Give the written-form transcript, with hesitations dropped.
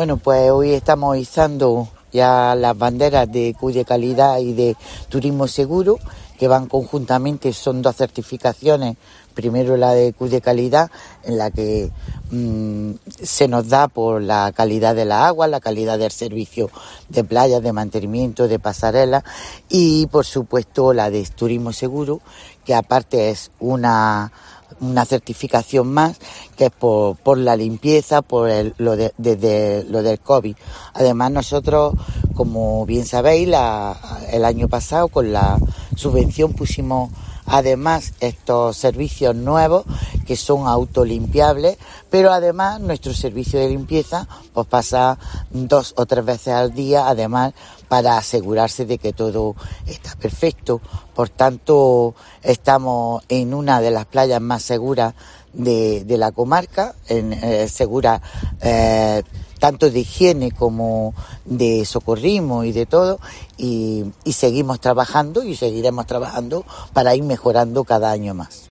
Bueno, pues hoy estamos izando ya las banderas de Q de calidad y de turismo seguro, que van conjuntamente, son dos certificaciones. Primero la de Q de calidad, en la que se nos da por la calidad de la agua, la calidad del servicio de playas, de mantenimiento, de pasarelas, y por supuesto la de turismo seguro, que aparte es una certificación más, que es por la limpieza, desde lo del COVID. Además, nosotros, como bien sabéis, el año pasado con la subvención pusimos además estos servicios nuevos que son autolimpiables, pero además nuestro servicio de limpieza pues pasa 2 o 3 veces al día, además, para asegurarse de que todo está perfecto. Por tanto, estamos en una de las playas más seguras de la comarca, segura tanto de higiene como de socorrismo y de todo, y seguimos trabajando y seguiremos trabajando para ir mejorando cada año más.